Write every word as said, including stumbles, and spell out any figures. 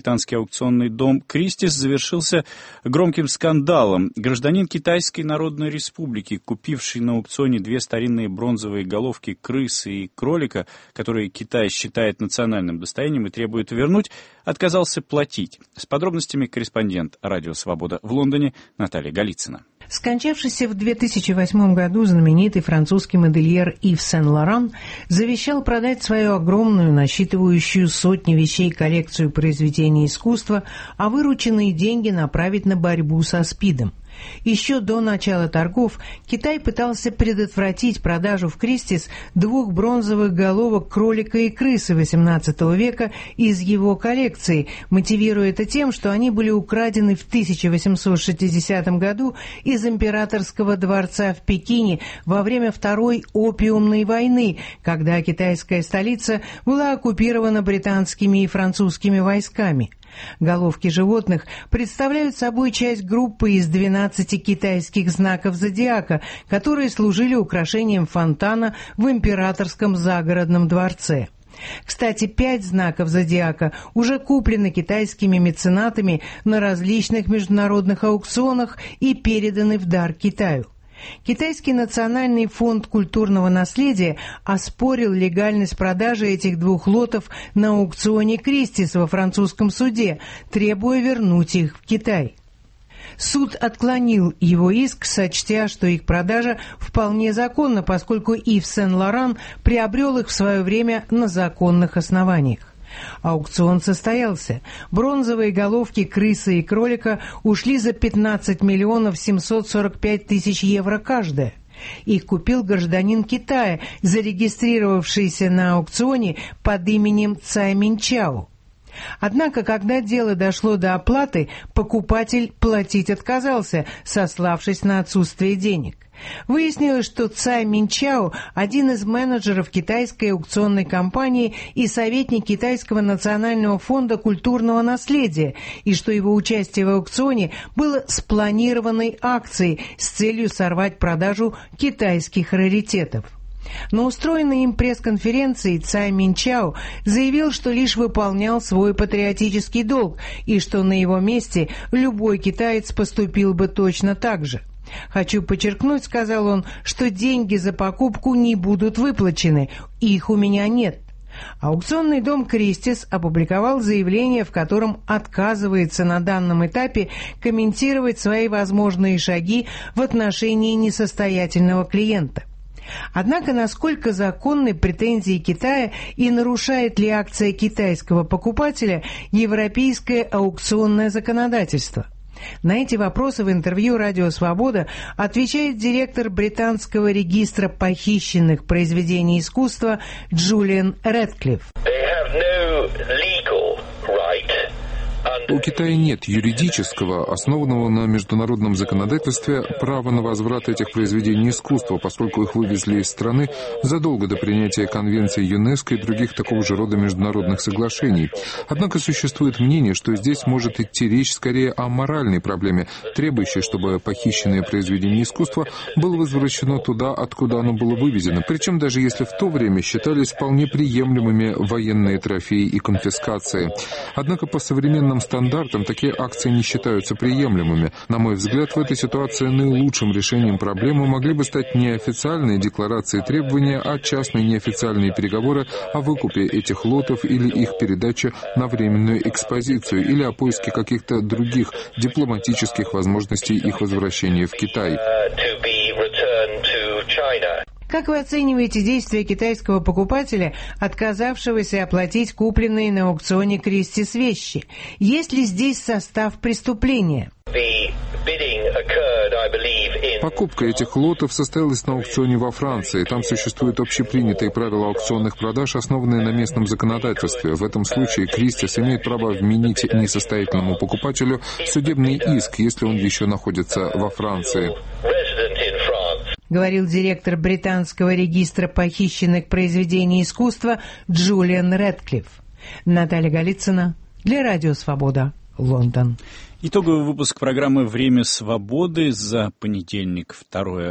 британский аукционный дом Кристис завершился громким скандалом. Гражданин Китайской Народной Республики, купивший на аукционе две старинные бронзовые головки крысы и кролика, которые Китай считает национальным достоянием и требует вернуть, отказался платить. С подробностями корреспондент «Радио Свобода» в Лондоне Наталья Голицына. Скончавшийся в две тысячи восьмом году знаменитый французский модельер Ив Сен-Лоран завещал продать свою огромную, насчитывающую сотни вещей коллекцию произведений искусства, а вырученные деньги направить на борьбу со СПИДом. Еще до начала торгов Китай пытался предотвратить продажу в Кристис двух бронзовых головок кролика и крысы восемнадцатого века из его коллекции, мотивируя это тем, что они были украдены в тысяча восемьсот шестидесятом году из императорского дворца в Пекине во время Второй опиумной войны, когда китайская столица была оккупирована британскими и французскими войсками. Головки животных представляют собой часть группы из двенадцати китайских знаков зодиака, которые служили украшением фонтана в императорском загородном дворце. Кстати, пять знаков зодиака уже куплены китайскими меценатами на различных международных аукционах и переданы в дар Китаю. Китайский национальный фонд культурного наследия оспорил легальность продажи этих двух лотов на аукционе Кристис во французском суде, требуя вернуть их в Китай. Суд отклонил его иск, сочтя, что их продажа вполне законна, поскольку Ив Сен-Лоран приобрел их в свое время на законных основаниях. Аукцион состоялся. Бронзовые головки крысы и кролика ушли за пятнадцать миллионов семьсот сорок пять тысяч евро каждая. Их купил гражданин Китая, зарегистрировавшийся на аукционе под именем Цай Минчао. Однако, когда дело дошло до оплаты, покупатель платить отказался, сославшись на отсутствие денег. Выяснилось, что Цай Минчао – один из менеджеров китайской аукционной компании и советник Китайского национального фонда культурного наследия, и что его участие в аукционе было спланированной акцией с целью сорвать продажу китайских раритетов. На устроенной им пресс-конференции Цай Минчао заявил, что лишь выполнял свой патриотический долг и что на его месте любой китаец поступил бы точно так же. «Хочу подчеркнуть, — сказал он, — что деньги за покупку не будут выплачены, их у меня нет». Аукционный дом Кристис опубликовал заявление, в котором отказывается на данном этапе комментировать свои возможные шаги в отношении несостоятельного клиента. Однако, насколько законны претензии Китая и нарушает ли акция китайского покупателя европейское аукционное законодательство? На эти вопросы в интервью «Радио Свобода» отвечает директор британского регистра похищенных произведений искусства Джулиан Рэдклифф. У Китая нет юридического, основанного на международном законодательстве, права на возврат этих произведений искусства, поскольку их вывезли из страны задолго до принятия Конвенции ЮНЕСКО и других такого же рода международных соглашений. Однако существует мнение, что здесь может идти речь скорее о моральной проблеме, требующей, чтобы похищенное произведение искусства было возвращено туда, откуда оно было вывезено, причем даже если в то время считались вполне приемлемыми военные трофеи и конфискации. Однако по современным стандартам такие акции не считаются приемлемыми. На мой взгляд, в этой ситуации наилучшим решением проблемы могли бы стать не официальные декларации и требования, а частные неофициальные переговоры о выкупе этих лотов или их передаче на временную экспозицию, или о поиске каких-то других дипломатических возможностей их возвращения в Китай. Как вы оцениваете действия китайского покупателя, отказавшегося оплатить купленные на аукционе Кристис вещи? Есть ли здесь состав преступления? Покупка этих лотов состоялась на аукционе во Франции. Там существуют общепринятые правила аукционных продаж, основанные на местном законодательстве. В этом случае Кристис имеет право вменить несостоятельному покупателю судебный иск, если он еще находится во Франции. Говорил директор британского регистра похищенных произведений искусства Джулиан Рэдклифф. Наталья Голицына для Радио Свобода, Лондон. Итоговый выпуск программы «Время свободы» за понедельник, второе